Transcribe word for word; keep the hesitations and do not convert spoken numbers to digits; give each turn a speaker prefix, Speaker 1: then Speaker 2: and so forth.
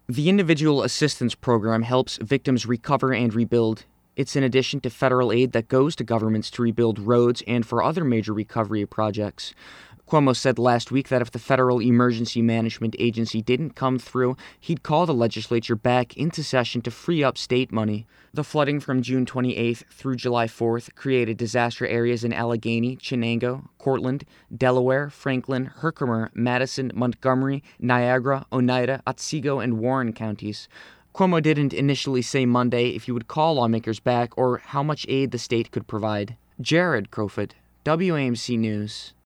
Speaker 1: The Individual Assistance Program helps victims recover and rebuild. It's in addition to federal aid that goes to governments to rebuild roads and for other major recovery projects. Cuomo said last week that if the Federal Emergency Management Agency didn't come through, he'd call the legislature back into session to free up state money. The flooding from June twenty-eighth through July fourth created disaster areas in Allegheny, Chenango, Cortland, Delaware, Franklin, Herkimer, Madison, Montgomery, Niagara, Oneida, Otsego, and Warren counties. Cuomo didn't initially say Monday if he would call lawmakers back or how much aid the state could provide. Jared Crowfoot, W A M C News.